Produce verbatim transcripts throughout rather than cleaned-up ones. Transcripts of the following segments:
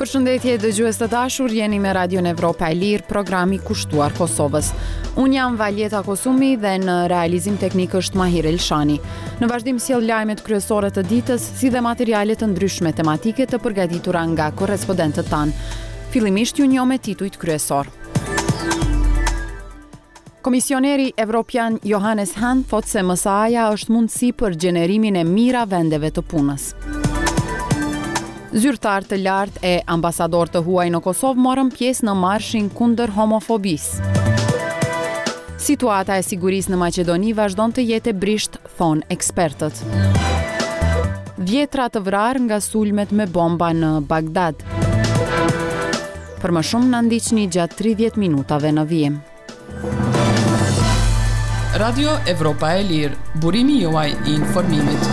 Përshëndetje dëgjues të dashur, jeni me Radion Evropa e Lirë, programi kushtuar Kosovës. Unë jam Valjeta Kosumi dhe në realizim teknik është Mahir Elshani. Në vazhdim sjell lajmet kryesore të ditës, si dhe materiale të ndryshme tematike të përgatitura nga korrespondentët tanë. Fillimisht ju njoh me titujt kryesor. Komisioneri Evropian Johannes Hahn thotë se M S A-ja është mundësi për gjenerimin e mira vendeve të punës. Zyrtar të lartë e ambasador të huaj në Kosovë morën pjesë në marshin kundër homofobisë. Situata e sigurisë në Maqedoni vazhdon të jetë e brisht, thonë ekspertët. Dhjetra të vrarë nga sulmet me bomba në Bagdad. Për më shumë na ndiqni gjatë tridhjetë minutave në vijim. Radio Evropa e Lirë, burimi juaj i informimit.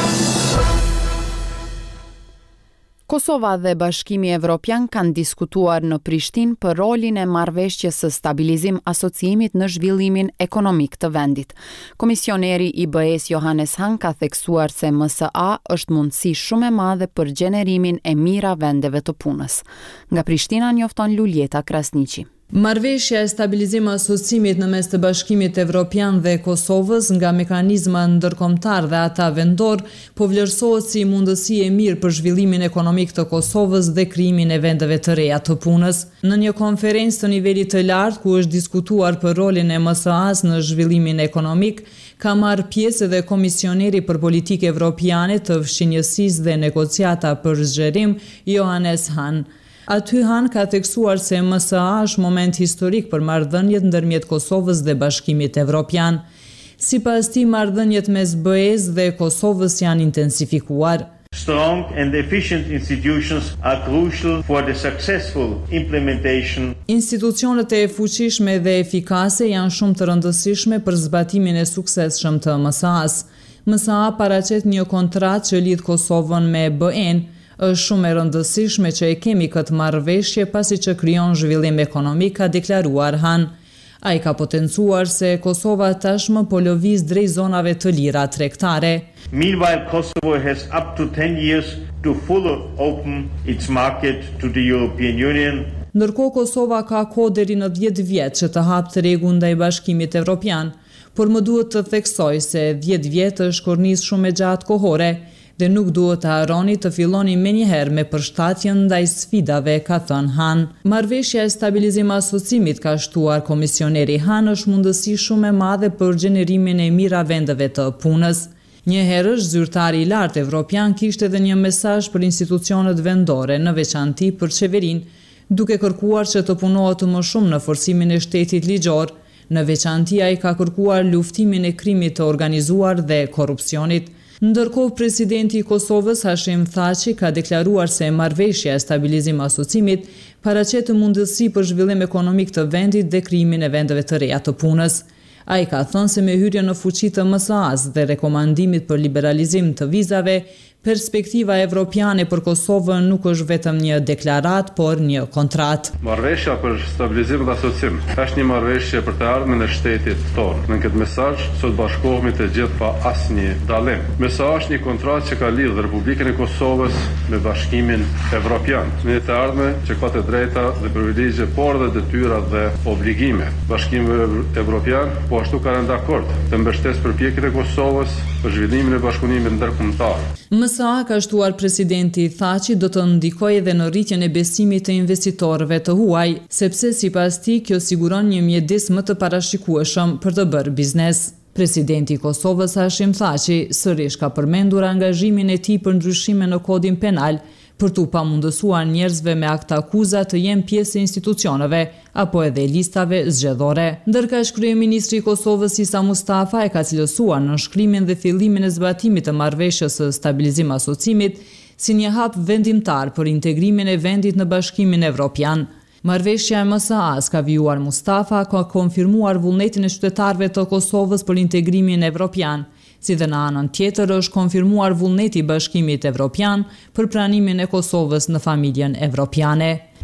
Kosova dhe Bashkimi Evropian kanë diskutuar në Prishtinë për rolin e marrëveshjes së stabilizim asociimit në zhvillimin ekonomik të vendit. Komisioneri i B E-s Johannes Hahn ka theksuar se M S A është mundësi shumë e madhe për gjenerimin e mira vendeve të punës. Nga Prishtina njofton Luljeta Krasniqi. Marrëveshja e stabilizim asociimit në mes të Bashkimit Evropian dhe Kosovës nga mekanizma ndërkombëtar dhe ata vendor po vlerësohet si mundësi e mirë për zhvillimin ekonomik të Kosovës dhe krijimin e vendeve të reja të punës. Në një konferencë të nivelit të lartë ku është diskutuar për rolin e M S A-s në zhvillimin ekonomik, ka marrë pjesë edhe komisioneri për politikë evropiane të fshinjësisë dhe negociata për zgjerim Johannes Hahn. Aty Hahn ka theksuar se M S A është moment historik për marrëdhëniet ndërmjet Kosovës dhe Bashkimit Evropian. Sipas tij, marrëdhëniet mes B E-s dhe Kosovës janë intensifikuar. Strong and efficient institutions are crucial for the successful implementation. Institucionet e fuqishme dhe efikase janë shumë të rëndësishme për zbatimin e suksesshëm të M S A-s. M S A paraqet një kontratë që lidh Kosovën me B E-n. Është shumë e rëndësishme që e kemi këtë marrëveshje pasi që krijon zhvillim ekonomik, ka deklaruar Hahn. Ai ka potencuar se Kosova tashmë po lëviz drejt zonave të lira tregtare. Meanwhile, Kosovo has up to ten years to fully open its market to the European Union. Ndërkohë Kosova ka kohë deri në dhjetë vjet që të hapë tregun ndaj Bashkimit Evropian, por më duhet të theksoj se dhjetë vjet është kornizë shumë e gjatë kohore dhe nuk duhet të harroni të filloni menjëherë me përshtatjen ndaj sfidave, ka thënë Hahn. Marrëveshja e stabilizim asociimit, ka shtuar komisioneri Hahn, është mundësi shumë e madhe për gjenerimin e mira vendeve të punës. Një herësh zyrtari i lartë evropian kishte edhe një mesazh për institucionet vendore, në veçanti për qeverinë, duke kërkuar që të punohet më shumë në forcimin e shtetit ligjor. Në veçanti ai ka kërkuar luftimin e krimit të organizuar dhe korrupsionit. Ndërkohë, presidenti i Kosovës Hashim Thaçi ka deklaruar se marrëveshja e stabilizim asociimit paraqet mundësi për zhvillim ekonomik të vendit dhe krijimin e vendeve të reja të punës. Ai ka thënë se me hyrjen në fuqi të M S A-s dhe rekomandimit për liberalizim të vizave, perspektiva evropiane për Kosovën nuk është vetëm një deklarat, por një kontratë. Marrëveshja për stabilizim dhe asocim është një marrëveshje për të ardhmen e shtetit tonë. Në këtë mesazh sot bashkohemi të gjithë pa asnjë dallim. M S A është një kontratë që ka lidhur Republikën e Kosovës me Bashkimin Evropian. Në të ardhmen që ka të drejta dhe privilegje, por dhe detyra dhe obligime. Bashkimi Evropian po ashtu ka rënë dakord të mbështesë përpjekjet e Kosovës për zhvillimin e bashkëpunimit ndërkombëtar. M S A, ka shtuar presidenti Thaçi, do të ndikojë edhe në rritjen e besimit të investitorëve të huaj, sepse sipas tij kjo siguron një mjedis më të parashikueshëm për të bërë biznes. Presidenti i Kosovës Hashim Thaçi sërish ka përmendur angazhimin e tij për ndryshime në kodin penal, për t'u pamundësuar njerëzve me akt akuza të jenë pjesë e institucioneve apo edhe listave zgjedhore. Ndërkaq kryeministri i Kosovës Isa Mustafa e ka cilësuar nënshkrimin dhe fillimin e zbatimit të marrëveshjes së stabilizim asociimit si një hap vendimtar për integrimin e vendit në Bashkimin Evropian. Marrëveshja e M S A-s, ka vijuar Mustafa, ka konfirmuar vullnetin e qytetarëve të Kosovës për integrimin evropian, si dhe në anën tjetër është konfirmuar vullneti i Bashkimit Evropian për pranimin e Kosovës në familjen evropiane.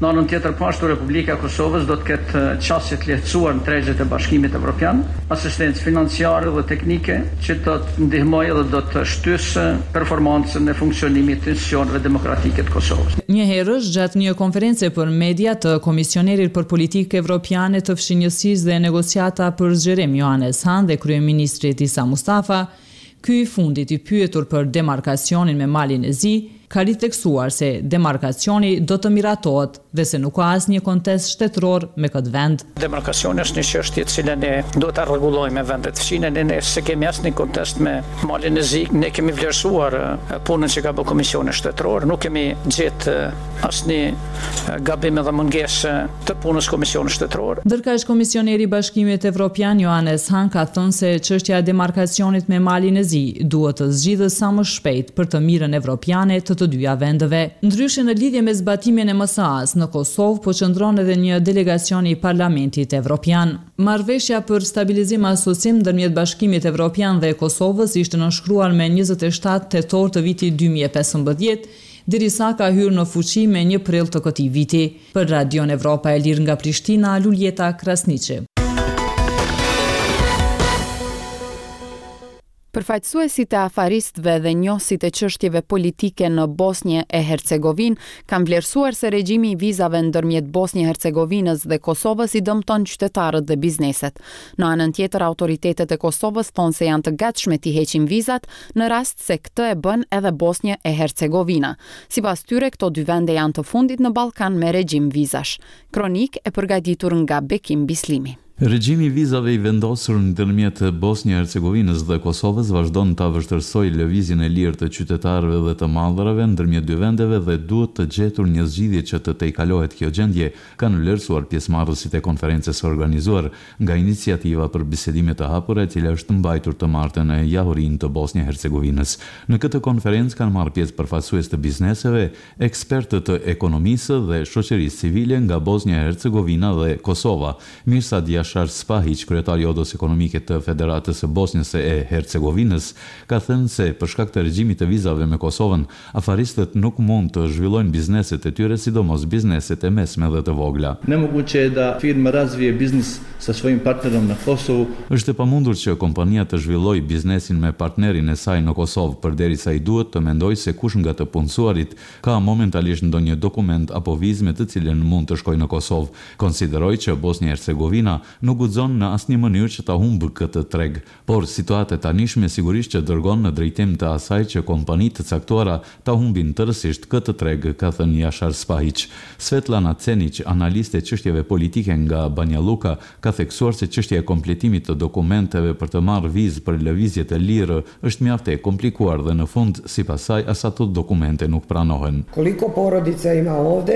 Në anën tjetër pashtu Republika e Kosovës do të ketë qasje të lehtësuar në tregjet e Bashkimit Evropian, asistencë financiare dhe teknike që do të ndihmojë dhe do të shtysë performancën e funksionimit të institucioneve demokratike të Kosovës. Një herësh, gjatë një konference për media të Komisionerit për Politikë Evropiane të Fshinjësisë dhe Negociata për Zgjerim Johannes Hahn dhe kryeministri Isa Mustafa, ky i fundit i pyetur për demarkacionin me Malin e Zi, ka riteksuar se demarkacioni do të miratohet dhe se nuk ka asnjë kontest shtetëror me këtë vend. Demarkacioni është një çështje të cilën ne duhet ta rregullojmë me vendet fqine, ne ne se kemi asnjë kontest me Malin e Zi, ne kemi vlerësuar punën që ka bërë Komisioni Shtetëror, nuk kemi gjetë asnjë gabim edhe mungesë të punës Komisionit Shtetëror. Ndërkaq Komisioneri i Bashkimit Evropian Johannes Hahn ka thënë se çështja e demarkacionit me Malin e Zi duhet të zgjidhet sa më shpejt për të mirën evropiane të të dyja vendeve. Ndryshe, në lidhje me zbatimin e M S A-s në Kosovë po qëndron edhe një delegacion i Parlamentit Evropian. Marrëveshja për stabilizim e asocim ndërmjet Bashkimit Evropian dhe Kosovës ishte nënshkruar me njëzet e shtatë tetor të vitit dy mijë e pesëmbëdhjetë, derisa ka hyrë në fuqi me një prill të këtij viti. Për Radion Evropa e Lirë nga Prishtina, Luljeta Krasniqi. Përfaqësuesit e afaristëve dhe njohësit e çështjeve politike në Bosnjë e Hercegovinë kanë vlerësuar se regjimi i vizave ndërmjet Bosnjë e Hercegovinës dhe Kosovës i dëmton qytetarët dhe bizneset. Në anën tjetër, autoritetet e Kosovës thonë se janë të gatshme t'i heqin vizat në rast se këtë e bën edhe Bosnjë e Hercegovina. Sipas tyre, këto dy vende janë të fundit në Ballkan me regjim vizash. Kronik e përgatitur nga Bekim Bislimi. Regjimi i vizave i vendosur ndërmjet Bosnjë e Hercegovinës dhe Kosovës vazhdon ta vështirësojë lëvizjen e lirë të qytetarëve dhe të mallrave ndërmjet dy vendeve dhe duhet të gjetur një zgjidhje që të tejkalohet kjo gjendje, kanë vlerësuar pjesëmarrësit e konferencës organizuar nga iniciativa për bisedime të hapura, e cila është mbajtur të martën e Jahorin të Bosnjë e Hercegovinës. Në këtë konferencë kanë marrë pjesë përfaqësues të bizneseve, ekspertë të ekonomisë dhe shoqërisë civile nga Bosnjë e Hercegovina dhe Kosova. Mirsad Yashar Spahic, kryetari i odës ekonomike të Federatës së Bosnjës e Hercegovinës, ka thënë se për shkak të regjimit të vizave me Kosovën, afaristët nuk mund të zhvillojnë bizneset e tyre, sidomos bizneset e mesme dhe të vogla. Nemoguće je da firma razvije biznis sa svojim partnerom na Kosovu. Është e pamundur që kompania të zhvillojë biznesin me partnerin e saj në Kosovë, përderisa i duhet të mendojë se kush nga të punësuarit ka momentalisht ndonjë dokument apo vizë me të cilën mund të shkojë në Kosovë. Konsideroj që Bosnja e Hercegovina nuk guxon në asnjë mënyrë që ta humbë këtë treg, por situata e tanishme sigurisht që dërgon në drejtim të asaj që kompanitë të caktuara ta humbin tërësisht këtë treg, ka thënë Yashar Spahic. Svetlana Cenic, analiste çështjeve politike nga Banja Luka, ka theksuar se çështja e kompletimit të dokumenteve për të marrë vizë për lëvizje të lirë është mjaft e komplikuar dhe në fund, sipas saj, as ato dokumente nuk pranohen. Koliko porodica ima ovde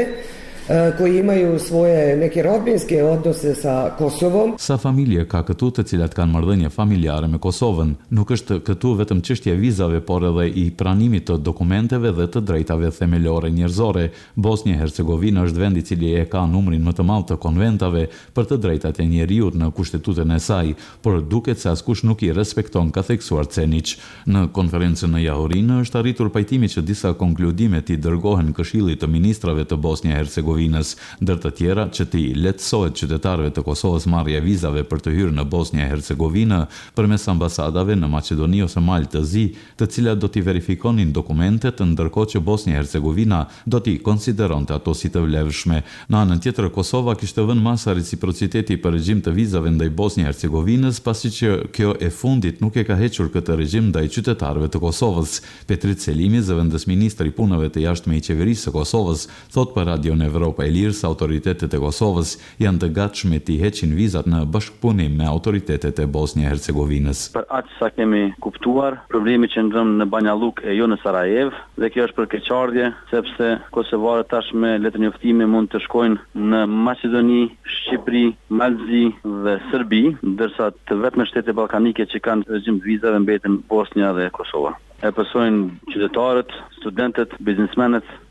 koji imaju svoje neke rodbinske odnose sa Kosovom. Sa familje ka këtu të cilat kanë marrëdhënie familjare me Kosovën. Nuk është këtu vetëm çështja e vizave, por edhe i pranimit të dokumenteve dhe të drejtave themelore njerëzore. Bosnja e Hercegovina është vendi i cili e ka numrin më të madh të konventave për të drejtat e njerëzit në kushtetutën e saj, por duket se askush nuk i respekton, ka theksuar Cenic. Në konferencën në Jahorin është arritur pajtimi që disa konkludime t'i dërgohen Këshillit të Ministrave të Bosnjë e Hercegovinës, ndër të tjera që t'i lehtësohet qytetarëve të Kosovës marrja vizave për të hyrë në Bosnjë e Hercegovinë përmes ambasadave në Maqedoni ose Malë të Zi, të cilat do t'i verifikonin dokumentet, ndërkohë që Bosnjë e Hercegovina do t'i konsideronte ato si të vlefshme. Në anën tjetër, Kosova kishte vënë masa reciprociteti për regjim të vizave ndaj Bosnjë e Hercegovinës, pasi që kjo e fundit nuk e ka hequr këtë regjim ndaj qytetarëve të Kosovës. Petrit Selimi, zëvendës ministri i punëve të jashtme i qeverisë së Kosovës, thot për Radion Evropa e Lirë se autoritetet e Kosovës janë të gatshme t'i heqin vizat në bashkëpunim me autoritetet e Bosnjë e Hercegovinës. Për aq sa kemi kuptuar, problemi që ndrëm në Banja Luka e jo në Sarajevo, dhe kjo është për keqardhje, sepse kosovarët tashme letërnjoftimi mund të shkojnë në Maqedoni, Shqipëri, Malzi dhe Serbi, ndërsa të vetme shtete ballkanike që kanë regjim vizave mbeten Bosnja dhe Kosova. E pësojnë qytetarët, studentët, biznesmenët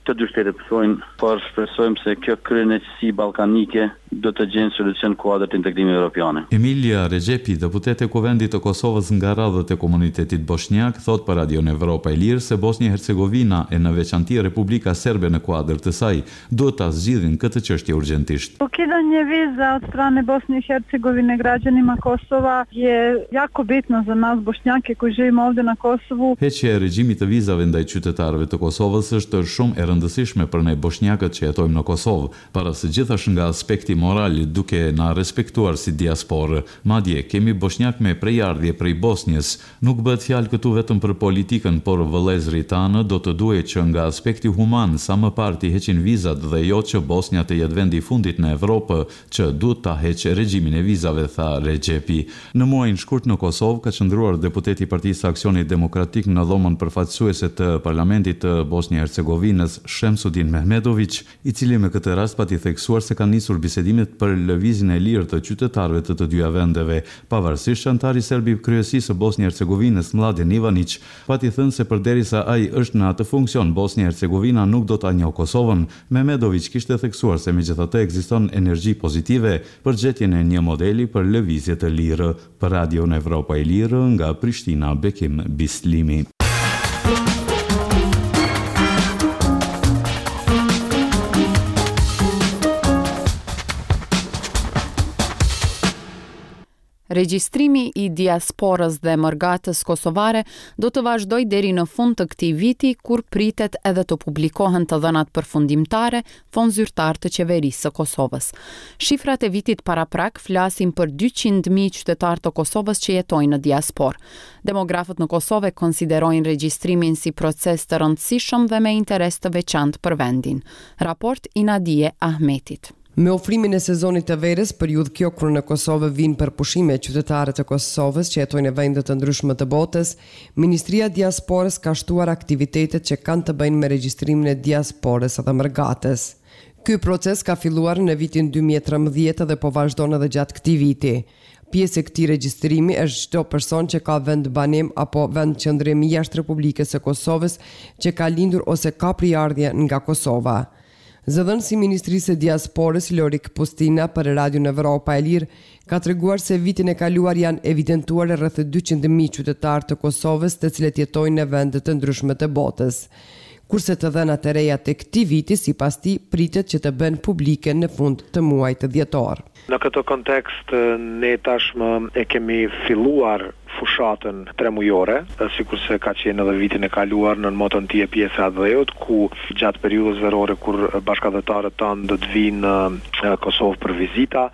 të dy shtetet pësojnë, por shpresojmë se kjo kryenësi ballkanike do të gjenë solucion kuadër të integrimit evropian. Emilia Regjepi, deputete e Kuvendit të Kosovës nga radhët e komunitetit bosnjak, thot për Radion Evropa e Lirë se Bosnia Hercegovina e në veçanti Republika Serbe në kuadër të saj duhet ta zgjidhin këtë çështje urgjentisht. Ukidanje viza od strane Bosne i Hercegovine građanima Kosova je jako bitno za nas Bošnjake koji živimo ovdje na Kosovu. Heqja e regjimit të vizave ndaj qytetarëve të Kosovës është shumë e rëndësishme për ne bosnjakët që jetojmë në Kosovë, para së gjithash nga aspekti moral, duke na respektuar si diasporë. Madje kemi bosnjak me prejardhje prej Bosnjës. Nuk bëhet fjalë këtu vetëm për politikën, por vëllezërit tanë do të duhet që nga aspekti human sa më parë të heqin vizat dhe jo që Bosnja të jetë vendi i fundit në Evropë që duhet ta heqë regjimin e vizave, tha Regjepi. Në muajin shkurt në Kosovë ka qëndruar deputeti i Partisë Aksionit Demokratik në dhomën përfaqësuese të Parlamentit të Bosnjë Hercegovinës, Shemsudin Mehmedović, i cili me këtë rast pati theksuar se kanë nisur bisedimet për lëvizjen e lirë të qytetarëve të të dyja vendeve. Pavarësisht antari serb i kryesisë së Bosnjë Hercegovinës, Mladen Ivanić, pati thënë se përderisa ai është në atë funksion, Bosnjë Hercegovina nuk do ta njohë Kosovën. Mehmedović kishte theksuar se megjithatë ekziston energji pozitive për gjetjen e një modeli për lëvizje të lirë. Për Radion Evropa e Lirë nga Prishtina, Bekim Bislimi. Regjistrimi i diasporës dhe mërgatës kosovare do të vazhdoj deri në fund të këtij viti, kur pritet edhe të publikohen të dhënat përfundimtare fond zyrtar të qeverisë së Kosovës. Shifrat e vitit paraprak flasin për dyqind mijë qytetarë të Kosovës që jetojnë në diasporë. Demografët në Kosovë konsiderojnë regjistrimin si proces të rëndësishëm dhe me interes të veçantë për vendin. Raport i Nadije Ahmetit. Me ofrimin e sezonit të verës, periudhë kjo kur në Kosovë vinë për pushime qytetarët të Kosovës që jetojnë në vende të ndryshme të botës, Ministria e Diasporës ka shtuar aktivitetet që kanë të bëjnë me regjistrimin e diasporës dhe mërgatës. Ky proces ka filluar në vitin dy mijë e trembëdhjetë dhe po vazhdon edhe gjatë këtij viti. Pjesë e këtij regjistrimi është çdo person që ka vend banim apo vend qëndrimi jashtë Republikës së Kosovës që ka lindur ose ka prejardhje nga Kosova. Zëdhënësi i Ministrisë së Diasporës Lorik Pustina për Radion Evropa e Lirë ka treguar se vitin e kaluar janë evidentuar rreth dyqind mijë qytetarë të Kosovës të cilët jetojnë në vende të ndryshme të botës. Kurse të dhënat e reja të këtij viti sipas tij pritet që të bëhen publike në fund të muajit dhjetor. Në këtë kontekst ne tashmë e kemi filluar fushatën tre mujore, sikur se ka qenë edhe vitin e kaluar në motën tje pjesë e dheut, ku gjatë periudhës verore kur bashkëdhetarët tanë do të vinë në Kosovë për vizita,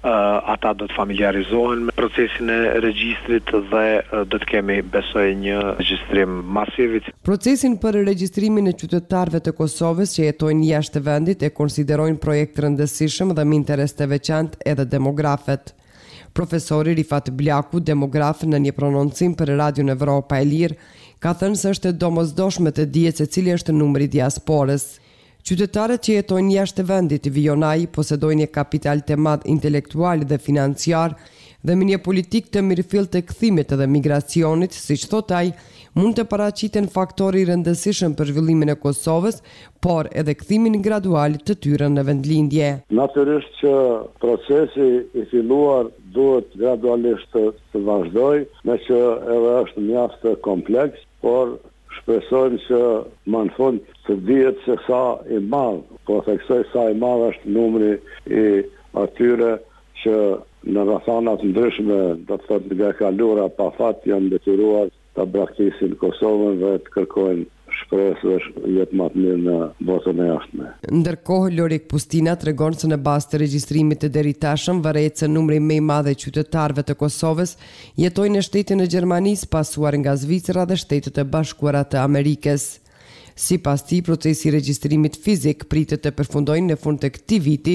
ata do të familiarizohen me procesin e regjistrit dhe do të kemi besoj një regjistrim masiv. Procesin për regjistrimin e qytetarëve të Kosovës që jetojnë jashtë vendit e konsiderojnë projekt rëndësishëm dhe me interes të veçantë edhe demografët. Profesori Rifat Blaku, demograf, në një prononcim për Radion Evropa e Lirë, ka thënë se është domosdoshme të dihet se cili është numri i diasporës. Qytetarët që jetojnë jashtë vendit vijonaj posedojnë një kapital të madh intelektual dhe financiar dhe me një politik të mirëfill të kthimit dhe migracionit, siç thot ai, mund të paraqiten faktori rëndësishëm për zhvillimin e Kosovës, por edhe kthimin gradual të tyre në vendlindje. Natyrisht që procesi i filluar duhet gradualisht të, të vazhdoj, me që edhe është mjaft kompleks, por shpresojmë që më në fund të dihet se sa i madh, po theksoj sa i madh është numri i atyre që në rrethanat ndryshme, do të thotë nga kalura pa fat janë detyruar ta braktisin Kosovën dhe të kërkojnë shpresë dhe jetë më të mirë në botën e jashtme. Ndërkohë, Lorik Pustina tregon se në bazë të regjistrimit të deritashëm varet se numri më i madh i qytetarëve të Kosovës jetojnë në shtetin e Gjermanisë, pasuar nga Zvicra dhe Shtetet e Bashkuara të Amerikës. Sipas tij, procesi i regjistrimit fizik pritet të përfundojë në fund të këtij viti,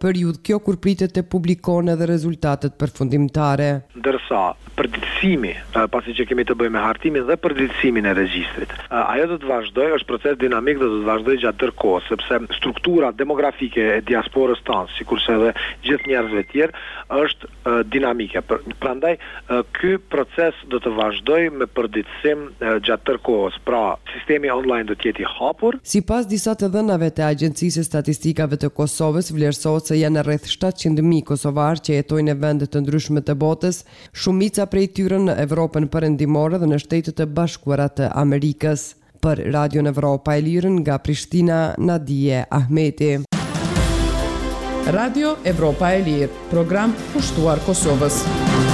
periudhë kjo kur pritet të publikon edhe rezultatet përfundimtare. Ndërsa përditësimi, pasi që kemi të bëjmë me hartimin dhe përditësimin e regjistrit, ajo do të vazhdojë, është proces dinamik dhe do të vazhdojë gjatë tërë kohës, sepse struktura demografike e diasporës tonë, sikurse edhe gjithë njerëzve tjerë, është uh, dinamike. Prandaj uh, ky proces do të vazhdojë me përditësim uh, gjatë tërë kohës. Pra, sistemi online do të jetë i hapur. Sipas disa të dhënave të Agjencisë së Statistikave të Kosovës, vlerësohet se janë rreth shtatëqind mijë kosovarë që jetojnë në vende të ndryshme të botës, shumica prej tyre në Evropën Perëndimore dhe në Shtetet e Bashkuara të Amerikës. Për Radio Evropa e Lirë nga Prishtina, Nadije Ahmeti. Radio Evropa e Lirë, program pushtuar Kosovës.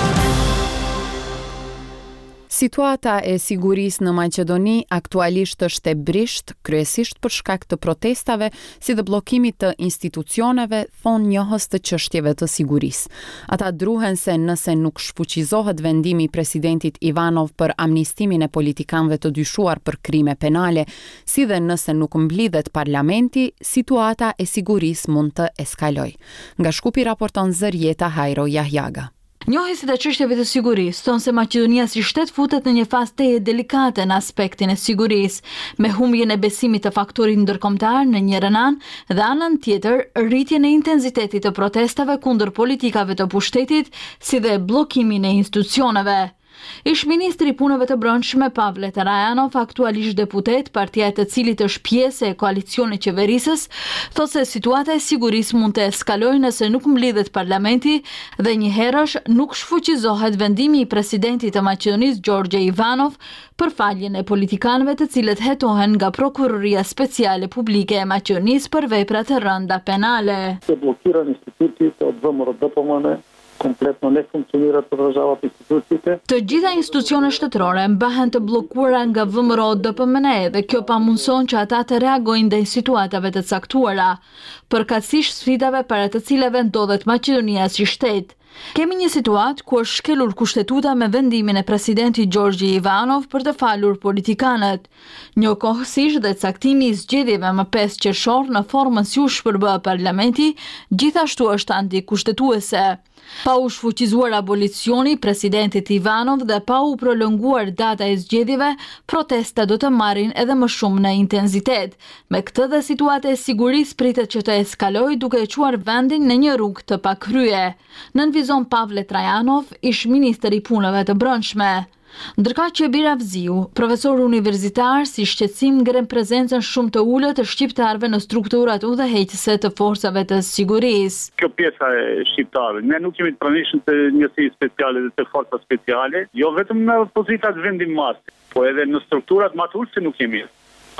Situata e sigurisë në Maqedoni aktualisht është e brisht, kryesisht për shkak të protestave si dhe bllokimit të institucioneve, thon njohës të çështjeve të sigurisë. Ata druhen se nëse nuk shfuqizohet vendimi i presidentit Ivanov për amnistimin e politikanëve të dyshuar për krime penale, si dhe nëse nuk mblidhet parlamenti, situata e sigurisë mund të eskalojë. Nga Shkupi raporton Zërjeta Hajro Jahjaga. Njohësit e çështjeve të sigurisë thonë se Maqedonia si shtet futet në një fazë teje delikate në aspektin e sigurisë, me humbjen e besimit të faktorit ndërkombëtar në njërin anë dhe anën tjetër rritjen e intensitetit të protestave kundër politikave të pushtetit, si dhe bllokimin e institucioneve. Ish ministri i punëve të brendshme Pavle Trajanov, aktualisht deputet, partia e të cilit është pjesë e koalicionit qeverisës, thotë se situata e sigurisë mund të eskalojë nëse nuk mbledhet parlamenti dhe njëherësh nuk shfuqizohet vendimi i presidentit të Maqedonisë Gjorgje Ivanov për faljen e politikanëve të cilët hetohen nga Prokuroria Speciale Publike e Maqedonisë për vepra të rënda penale. Blokirani institutit od V M R D P M N kompletno ne funksionerat podržavat instituciите. Të gjitha institucionet shtetërore mbahen të bllokuara nga V M R D P M N dhe kjo pamundson që ata të reagojnë ndaj situatave të caktuara, përkatësisht sfidave para të cilave ndodhet Maqedonia si shtet. Kemi një situatë ku është shkelur kushtetuta me vendimin e presidentit Gjorgje Ivanov për të falur politikanët. Njëkohësisht dhe caktimi i zgjedhjeve më pesë qershor në formën si u shpërbë parlamenti, gjithashtu është antikushtetuese. Pa u shfuqizuar abolicioni presidentit Ivanov dhe pa u prolonguar data e zgjedhjeve, protesta do të marrin edhe më shumë në intensitet. Me këtë dhe situata e sigurisë pritet që të eskalojë duke e çuar vendin në një rrugë të pakrye. Nënvizon Pavle Trajanov, ish ministër i punëve të brendshme. Ndërka që Bira Vziu, profesor universitar, si shqetësim ngren prezencën shumë të ulët të shqiptarëve në strukturat udhëheqëse të forcave të sigurisë. Kjo pjesa e shqiptarëve, ne nuk jemi të pranishëm të njësi speciale dhe të forca speciale, jo vetëm në pozitat vendimmarrëse, po edhe në strukturat më të ulët se nuk jemi.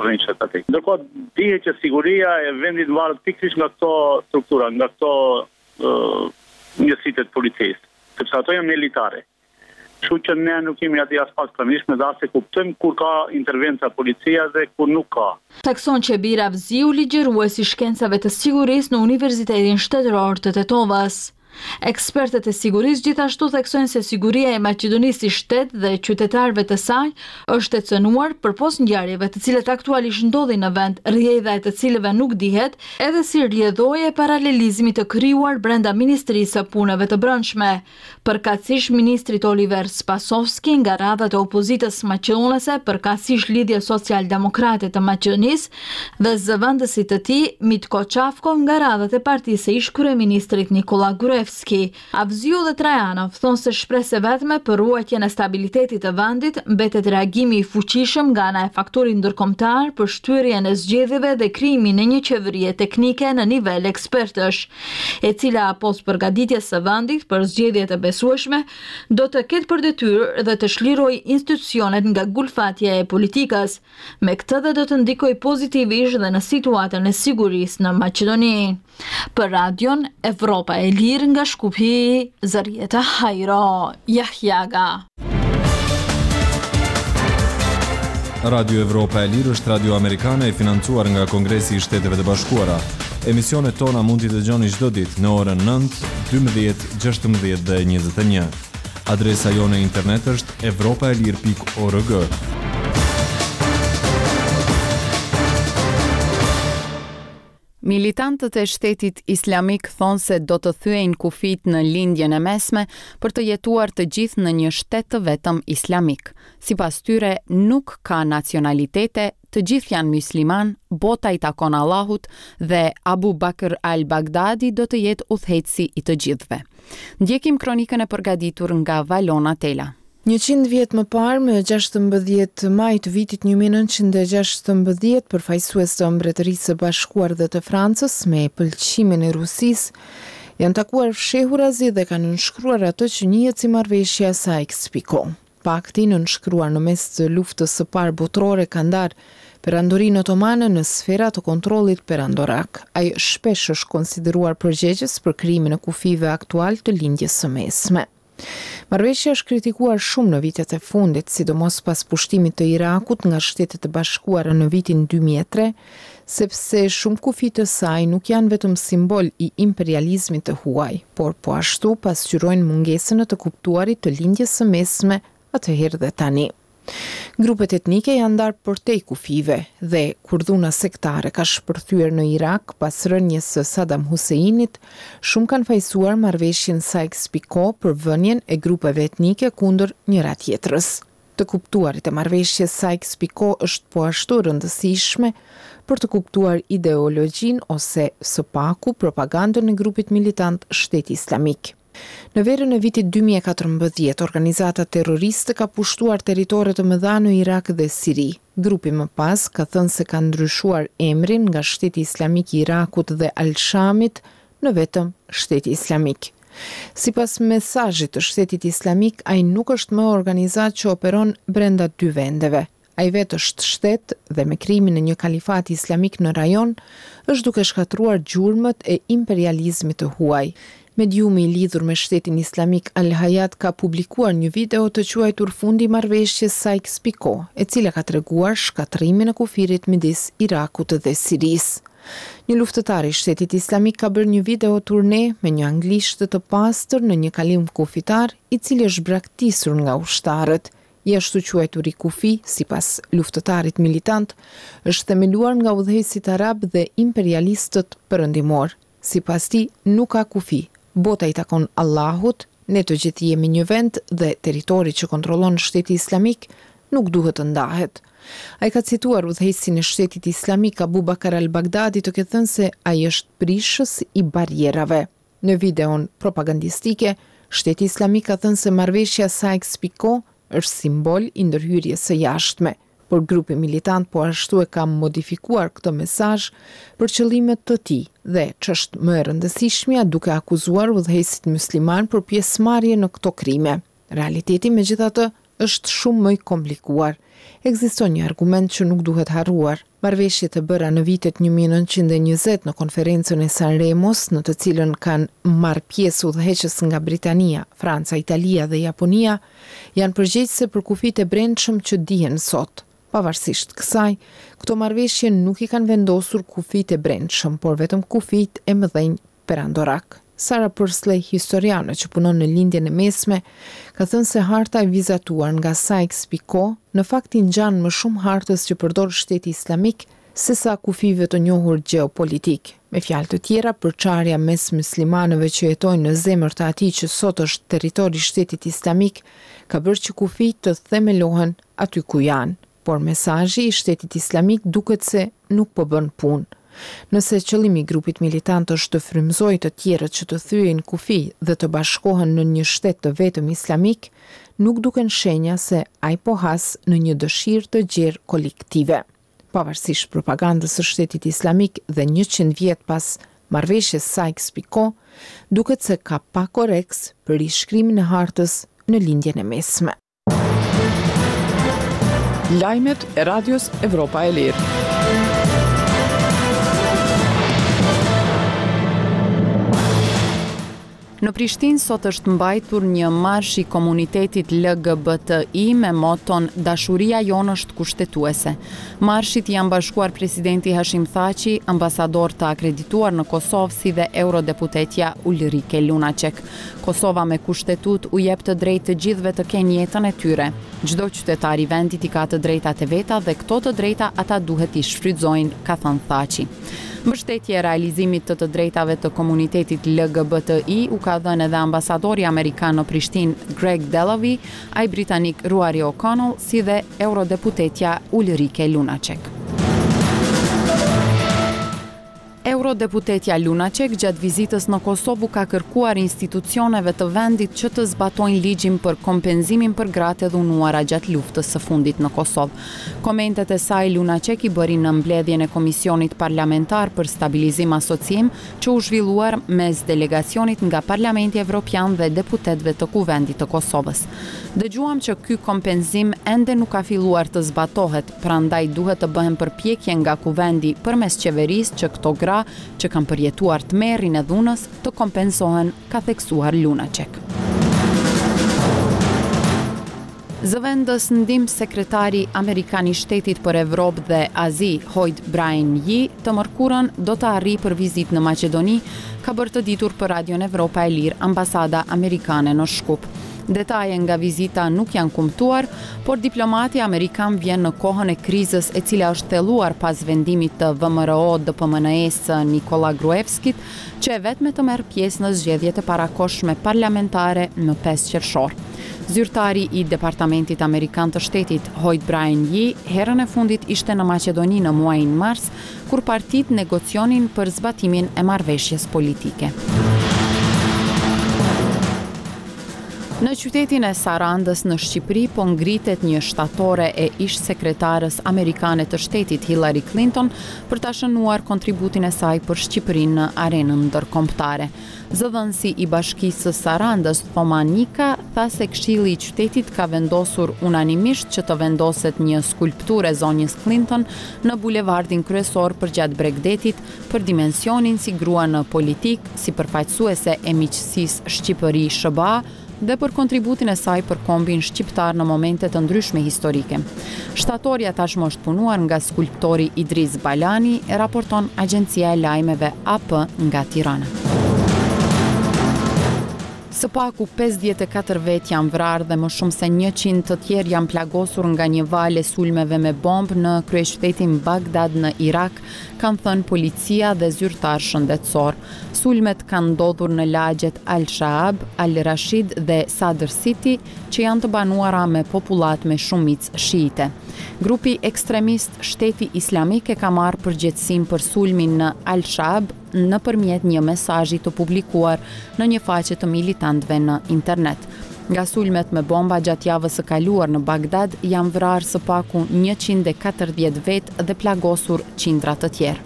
Ndërkohë dihet që siguria e vendit varet pikërisht nga këto struktura, nga këto uh, njësitë të policisë, sepse ato janë militare. Kështu që ne nuk jemi aty as pak pranishme dhe as e kuptojmë kur ka intervenca policia dhe kur nuk ka. Takson që Bira Vziu, ligjërues i shkencave të sigurisë në Universitetin Shtetëror të Tetovës. Ekspertët e sigurisë gjithashtu theksojnë se siguria e Maqedonisë si shtet dhe qytetarëve të saj është e cënuar përpos ngjarjeve të cilat aktualisht ndodhin në vend, rrjedha e të cilëve nuk dihet, edhe si rrjedhoje e paralelizmit të krijuar brenda Ministrisë së Punëve të Brendshme. Përkatësisht ministrit Oliver Spasovski nga radhat e opozitës maqedonese, përkatësisht Lidhja Social-Demokrate të Maqedonisë dhe zëvendësit të tij Mitko Çafko nga radhat e partisë së ish kryeministrit Nikola Gruevski. Avziu dhe Trajanov thonë se shpresë vetme për ruajtjen e stabilitetit të vendit mbetet reagimi i fuqishëm nga ana e faktorit ndërkombëtar për shtyrjen e zgjedhjeve dhe krijimin e një qeverie teknike në nivel ekspertësh, e cila pos përgatitjes së vendit për zgjedhje të besueshme do të ketë për detyrë dhe të shlirojë institucionet nga gulfatja e politikës. Me këtë dhe do të ndikojë pozitivisht dhe në situatën e sigurisë në Maqedoni. Për Radion Evropa e Lirë nga Shkupi, Zërjeta Hajro Jahjaga. Radio Evropa e Lirë është radio amerikane e financuar nga Kongresi i Shteteve të Bashkuara. Emisionet tona mund t'i dëgjoni çdo ditë në orën nëntë, dymbëdhjetë, gjashtëmbëdhjetë dhe njëzet e një. Adresa jone internet është evropaelir pikë org. Militantët e shtetit islamik thonë se do të thyejnë kufit në lindjen e mesme për të jetuar të gjithë në një shtet të vetëm islamik. Sipas tyre, nuk ka nacionalitete, të gjithë janë musliman, bota i takon Allahut dhe Abu Bakr al-Baghdadi do të jetë udhëheqësi i të gjithëve. Ndjekim kronikën e përgatitur nga Valona Tela. njëqind vjet më parë, me gjashtëmbëdhjetë maj të vitit një mijë e nëntëqind e gjashtëmbëdhjetë, përfaqësues të Mbretërisë së Bashkuar dhe të Francës me pëlqimin e Rusisë, janë takuar fshehurazi dhe kanë nënshkruar atë që njihet si marrëveshja Sykes-Picot. Pakti nënshkruar në mes të luftës së parë botërore ka ndarë perandorinë otomane në sfera të kontrollit perandorak. Ai shpesh është konsideruar përgjegjës për krimin e kufive aktual të lindjes së mesme. Marrëveshja është kritikuar shumë në vitet e fundit, sidomos pas pushtimit të Irakut nga Shtetet e Bashkuara në vitin dy mijë e tre, sepse shumë kufi të saj nuk janë vetëm simbol i imperializmit të huaj, por po ashtu pasqyrojnë mungesën e të kuptuarit të lindjes së mesme atëherë dhe tani. Grupet etnike janë ndarë përtej kufive dhe kur dhuna sektare ka shpërthyer në Irak pas rënjes së Saddam Huseinit, shumë kanë fajsuar marrëveshjen Sykes-Picot për vënien e grupeve etnike kundër njëra tjetrës. Të kuptuarit e marrëveshjes Sykes-Picot është po ashtu rëndësishme për të kuptuar ideologjinë ose së paku propagandën e grupit militant Shteti Islamik. Në verën e vitit dy mijë e katërmbëdhjetë, organizata terroriste ka pushtuar territore të mëdha në Irak dhe Siri. Grupi më pas ka thënë se ka ndryshuar emrin nga Shteti Islamik i Irakut dhe Al-Shamit në vetëm Shteti Islamik. Sipas mesazhit të Shtetit Islamik, ai nuk është më organizatë që operon brenda dy vendeve. Ai vetë është shtet dhe me krimin e një kalifati islamik në rajon, është duke shkatruar gjurmët e imperializmit të huaj. Mediumi i lidhur me Shtetin Islamik Al-Hayat ka publikuar një video të quajtur Fundi i marrëveshjes Sykes-Picot, e cila ka treguar shkatrimin e kufirit midis Irakut dhe Sirisë. Një luftëtar i Shtetit Islamik ka bërë një video turne me një anglisht të pastër në një kalim kufitar, i cili është braktisur nga ushtarët. I ashtu quajturi kufi, sipas luftëtarit militant, është themeluar nga udhëheqësit arab dhe imperialistët perëndimor. Sipas tij, nuk ka kufi. Bota i takon Allahut, ne të gjithë jemi një vend dhe territori që kontrollon Shteti Islamik nuk duhet të ndahet. Ai ka cituar udhëheqësin e Shtetit Islamik Abu Bakr al-Baghdadi të ketë thënë se ai është prishës i barrierave. Në videon propagandistike, Shteti Islamik ka thënë se marrëveshja Sykes-Picot është simbol i ndërhyrjes së jashtme, por grupi militant po ashtu e ka modifikuar këtë mesazh për qëllimet të tij dhe ç'është më e rëndësishmja duke akuzuar udhëheqësit musliman për pjesëmarrje në këto krime. Realiteti megjithatë është shumë më i komplikuar. Ekziston një argument që nuk duhet harruar. Marrëveshjet e bëra në vitet një mijë e nëntëqind e njëzet në konferencën e Sanremos, në të cilën kanë marrë pjesë udhëheqës nga Britania, Franca, Italia dhe Japonia, janë përgjegjëse për kufit e brendshëm që dihen sot. Pavarësisht kësaj, këto marrëveshje nuk i kanë vendosur kufit e brendshëm, por vetëm kufit e mëdhenj perandorak. Sarah Pursley, historiane që punon në lindjen e mesme, ka thënë se harta e vizatuar nga Sykes-Picot në fakt i ngjan më shumë hartës që përdor Shteti Islamik sesa kufive të njohur gjeopolitik. Me fjalë të tjera, përçarja mes muslimanëve që jetojnë në zemër të atij që sot është territori i Shtetit Islamik ka bërë që kufit të themelohen aty ku janë. Por mesazhi i Shtetit Islamik duket se nuk po bën punë. Nëse qëllimi i grupit militant është të frymëzojë të tjerët që të thyejnë kufi dhe të bashkohen në një shtet të vetëm islamik, nuk duken shenja se ai po has në një dëshirë të gjerë kolektive. Pavarësisht propagandës së Shtetit Islamik dhe njëqind vjet pas marrëveshjes Sykes-Picot, duket se ka pa korreks për rishkrimin e hartës në lindjen e mesme. Lajmet e Radios Evropa e Lirë. Në Prishtinë sot është mbajtur një marsh i komunitetit L G B T I me moton Dashuria jonë është kushtetuese. Marshit janë bashkuar presidenti Hashim Thaçi, ambasador të akredituar në Kosovë si dhe eurodeputetja Ulrike Lunacek. Kosova me kushtetut u jep të drejtë të gjithëve të kenë jetën e tyre. Çdo qytetar i vendit i ka të drejtat e veta dhe këto të drejta ata duhet i shfrytëzojnë, ka thënë Thaçi. Mbështetje e realizimit të të drejtave të komunitetit L G B T I u ka dhënë edhe ambasadori amerikan në Prishtinë Greg Delavy, ai britanik Ruari O'Connell, si dhe eurodeputetja Ulrike Lunacek. Eurodeputetja Lunacek gjatë vizitës në Kosovë ka kërkuar institucioneve të vendit që të zbatojnë ligjin për kompenzimin për gratë e dhunuara gjatë luftës së fundit në Kosovë. Komentet e saj Lunacek i bëri në mbledhjen e Komisionit Parlamentar për Stabilizim Asocim që u zhvilluar mes delegacionit nga Parlamenti Evropian dhe deputetëve të Kuvendit të Kosovës. Dëgjuam që ky kompenzim ende nuk ka filluar të zbatohet, prandaj duhet të bëhen përpjekje nga Kuvendi përmes qeverisë që këto gra që kanë përjetuar tmerrin e dhunës të kompensohen, ka theksuar Lunacek. Zëvendës ndim sekretari Amerikan i Shtetit për Evropë dhe Azi, Hoyt Brian Yi, të mërkurën do të arrijë për vizitë në Maqedoni, ka bërë të ditur për Radion Evropa e Lirë ambasada amerikane në Shkup. Detaje nga vizita nuk janë kumtuar, por diplomati amerikan vjen në kohën e krizës e cila është thelluar pas vendimit të V M R O D P M N E-s Nikola Gruevskit, që e vetme të merr pjesë në zgjedhjet e parakohshme parlamentare në pesë qershor. Zyrtari i Departamentit Amerikan të Shtetit, Hoyt Brian Yi, herën e fundit ishte në Maqedoni në muajin mars, kur partitë negocionin për zbatimin e marrëveshjes politike. Në qytetin e Sarandës në Shqipëri po ngritet një shtatore e ish sekretarës amerikane të shtetit Hillary Clinton për ta shënuar kontributin e saj për Shqipërinë në arenën ndërkombëtare. Zëdhënësi i Bashkisë së Sarandës, Thoma Nika, tha se Këshilli i qytetit ka vendosur unanimisht që të vendoset një skulpturë e zonjës Clinton në bulevardin kryesor përgjatë Bregdetit për dimensionin si grua në politik, si përfaqësuese e miqësisë Shqipëri-S B A dhe për kontributin e saj për kombin shqiptar në momente të ndryshme historike. Shtatorja tashmë është punuar nga skulptori Idris Balani, e raporton Agjencia e Lajmeve A P nga Tirana. Së paku pesëdhjetë e katër vet janë vrarë dhe më shumë se njëqind të tjerë janë plagosur nga një valë e sulmeve me bombë në kryeqytetin Bagdad në Irak, kanë thënë policia dhe zyrtar shëndetësor. Sulmet kanë ndodhur në lagjet Al-Shaab, Al-Rashid dhe Sadr City, që janë të banuara me popullat me shumicë shiite. Grupi ekstremist Shteti Islamik e ka marrë përgjegjësinë për sulmin në Al-Shaab nëpërmjet një mesazhi të publikuar në një faqe të militantëve në internet. Nga sulmet me bomba gjatë javës së kaluar në Bagdad janë vrarë së paku njëqind e katërdhjetë vet dhe plagosur qindra të tjerë.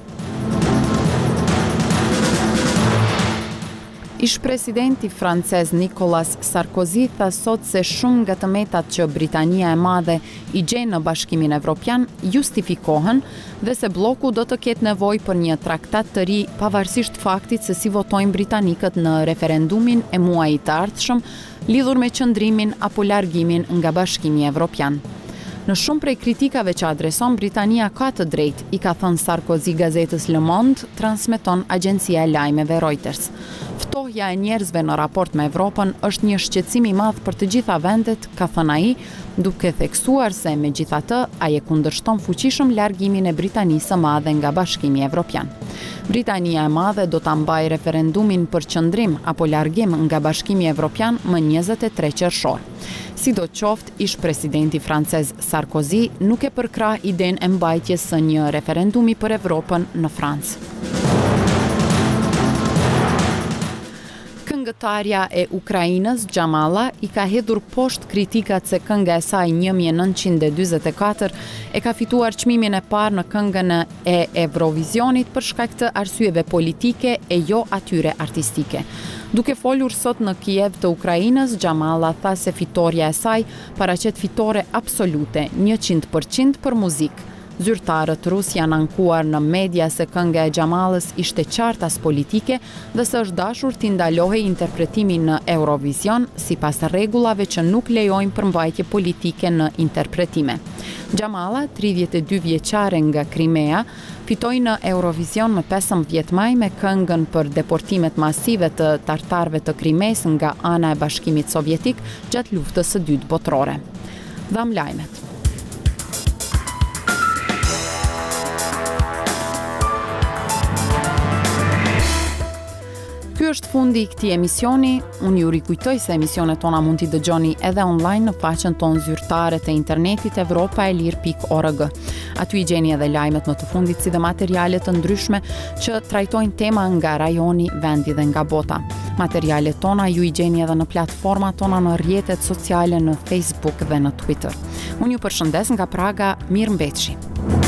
Ish-presidenti francez Nicolas Sarkozy tha sot se shumë nga të metat që Britania e Madhe i gjen në Bashkimin Evropian justifikohen dhe se bloku do të ketë nevojë për një traktat të ri pavarësisht faktit se si votojnë britanikët në referendumin e muajit të ardhshëm lidhur me qëndrimin apo largimin nga Bashkimi Evropian. Në shumë prej kritikave që adreson Britania ka të drejtë, i ka thënë Sarkozy gazetës Le Monde, transmeton agjencia e lajmeve Reuters. Ftohja e njerëzve në raport me Evropën është një shqetësim i madh për të gjitha vendet, ka thënë ai, duke theksuar se megjithatë ai e kundërshton fuqishëm largimin e Britanisë së Madhe nga Bashkimi Evropian. Britania e Madhe do ta mbajë referendumin për qëndrim apo largim nga Bashkimi Evropian më njëzet e tre qershor. Sidoqoftë, ish-presidenti francez Sarkozy nuk e përkrah idenë e mbajtjes së një referendumi për Evropën në Francë. Këngëtarja e Ukrainës, Xhamalla, i ka hedhur poshtë kritikat se kënga e saj një mijë e nëntëqind e dyzet e katër e ka fituar çmimin e parë në këngën e Eurovisionit për shkak të arsyeve politike e jo atyre artistike. Duke folur sot në Kiev të Ukrainës, Xhamalla tha se fitoria e saj paraqet fitore absolute, njëqind përqind për muzikë. Zyrtarët rus janë ankuar në media se kënga e Xhamalës ishte qartë as politike dhe se është dashur t'i ndalohej interpretimi në Eurovision sipas rregullave që nuk lejojnë përmbajtje politike në interpretime. Xhamalla, tridhjetë e dy vjeçare nga Krimea, fitoi në Eurovision më pesëmbëdhjetë maj me këngën për deportimet masive të tartarëve të Krimes nga ana e Bashkimit Sovjetik gjatë luftës së dytë botërore. Dham lajmet. Ky është fundi i këtij emisioni. Unë ju rikujtoj se emisionet tona mund t'i dëgjoni edhe online në faqen tonë zyrtare të internetit evropaelir pikë org. Aty i gjeni edhe lajmet më të fundit si dhe materiale të ndryshme që trajtojnë tema nga rajoni, vendi dhe nga bota. Materialet tona ju i gjeni edhe në platformat tona në rrjetet sociale në Facebook dhe në Twitter. Unë ju përshëndes nga Praga, mirëmbëjtje.